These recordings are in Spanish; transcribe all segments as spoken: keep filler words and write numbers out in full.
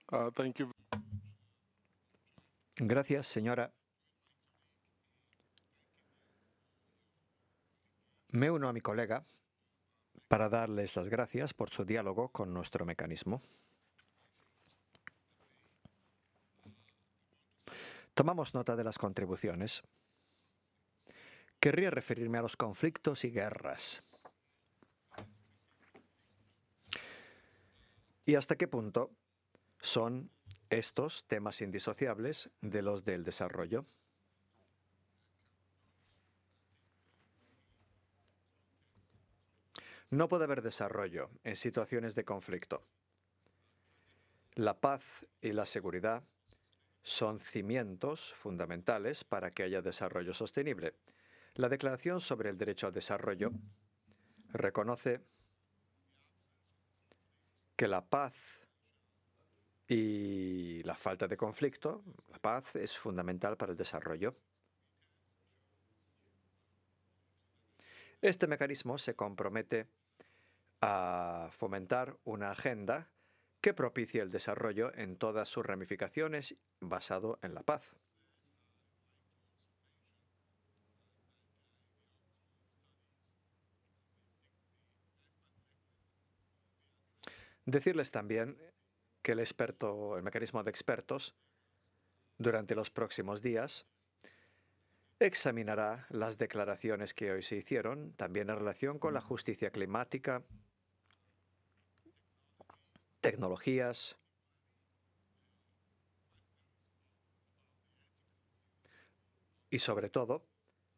Uh, thank you. Gracias, señora. Me uno a mi colega para darles las gracias por su diálogo con nuestro mecanismo. Tomamos nota de las contribuciones. Querría referirme a los conflictos y guerras. ¿Y hasta qué punto son estos temas indisociables de los del desarrollo? No puede haber desarrollo en situaciones de conflicto. La paz y la seguridad son cimientos fundamentales para que haya desarrollo sostenible. La Declaración sobre el Derecho al Desarrollo reconoce que la paz y la falta de conflicto, la paz es fundamental para el desarrollo. Este mecanismo se compromete a fomentar una agenda que propicie el desarrollo en todas sus ramificaciones basado en la paz. Decirles también que el experto, el mecanismo de expertos, durante los próximos días, examinará las declaraciones que hoy se hicieron, también en relación con la justicia climática, tecnologías y, sobre todo,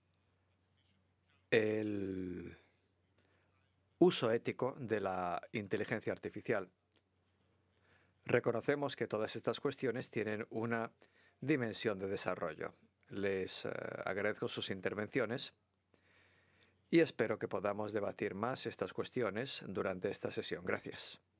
el uso ético de la inteligencia artificial. Reconocemos que todas estas cuestiones tienen una dimensión de desarrollo. Les eh, agradezco sus intervenciones y espero que podamos debatir más estas cuestiones durante esta sesión. Gracias.